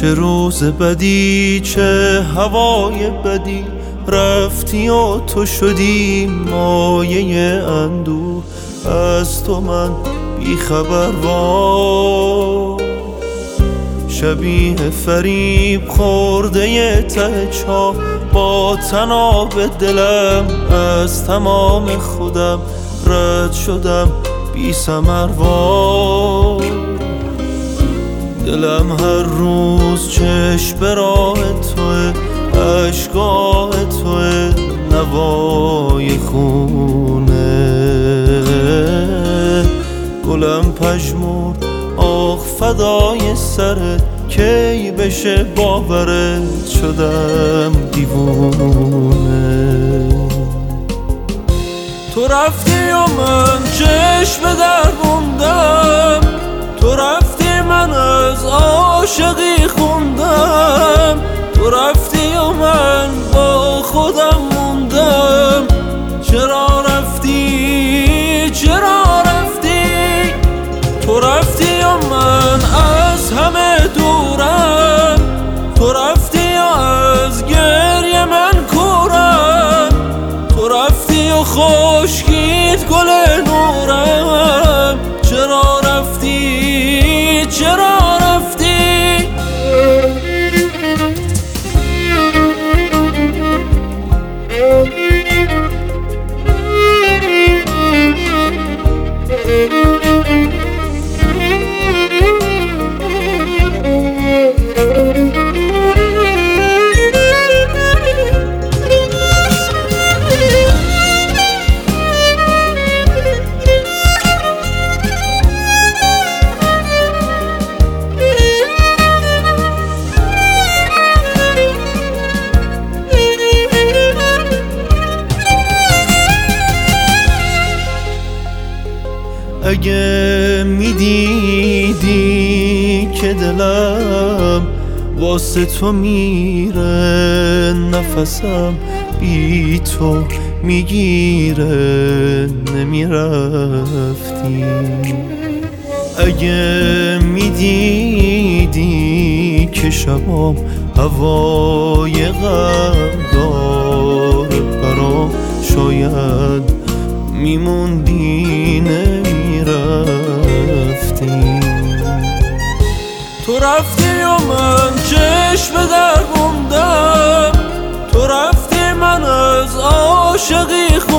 چه روز بدی چه هوای بدی، رفتی و تو شدی مایه اندوه. از تو من بیخبر وا، شبیه فریب خورده ته چاه، با طناب دلم از تمام خودم رد شدم بی ثمر وا. دلم هر روز چشم به راه توه، عشقای توه، نوای خونه. گلم پژمرد آخ فدای سرت، کی بشه باورت شدم دیوونه. تو رفتی و من چشم در موندم، تو رفتی من از عاشقی خوندم، تو رفتی و من با خودم موندم. چرا رفتی چرا رفتی، تو رفتی و من از همه دورم، تو رفتی و از گریه من کورم، تو رفتی و خشکید گل نورم. چرا رفتی چرا رفتی. اگه میدیدی که دلم واسه تو میره، نفسم بی تو میگیره، نمیرفتی. اگه میدیدی که شبام هوای غم داره برام، شاید میموندی نمیرفتی. تو رفتی و من چشم در موندم، تو رفتی من از عاشقی